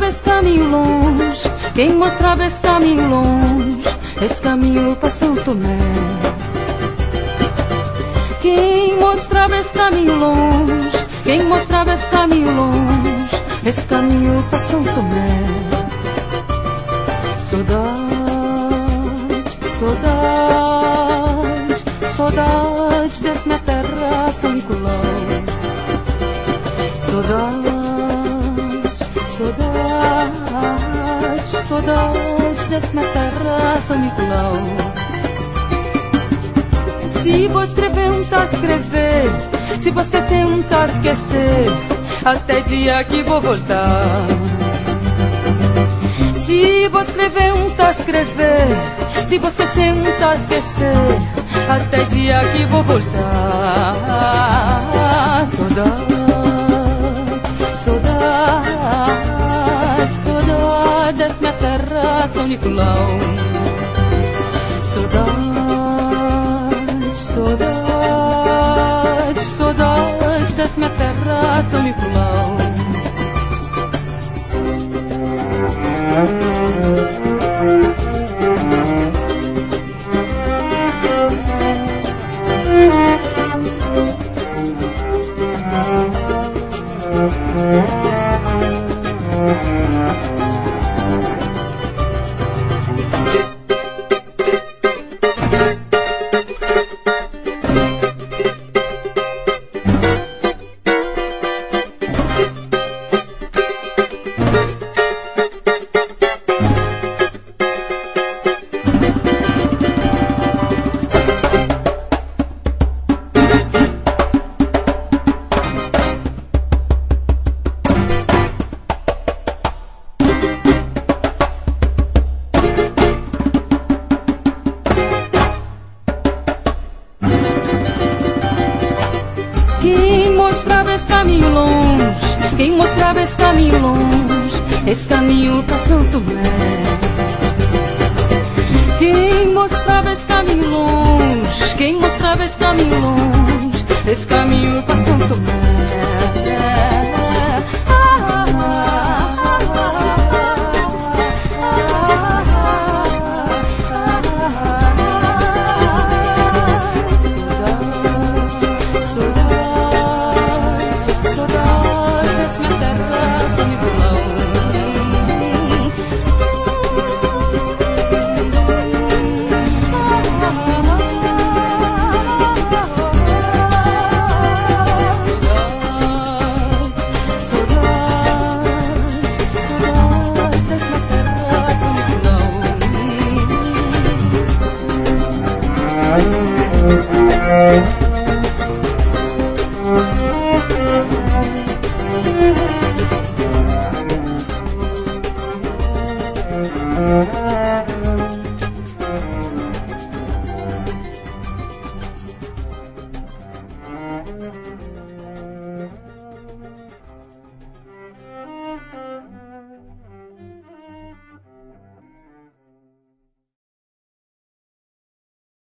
esse caminho longe, quem mostrava esse caminho longe, esse caminho pra São Tomé. Quem mostrava esse caminho longe, quem mostrava esse caminho longe, esse caminho pra São Tomé. Saudade, saudade, saudade desse minha terra, São Nicolau. Saudade, saudade, saudade desse minha terra, São Nicolau. Se vou escrever, tá escrever, se vou esquecer, tá esquecer, até dia que vou voltar. Se vou escrever, tá escrever, se vou esquecer, tá esquecer, até dia que vou voltar. Saudade, saudade, saudade dessa minha terra, São Nicolau. Saudade, saudade, saudade dessa minha terra, São Nicolau. Quem mostrava esse caminho longe, quem mostrava esse caminho longe, esse caminho pra São Tomé. Quem mostrava esse caminho longe, quem mostrava esse caminho longe, esse caminho pra São Tomé.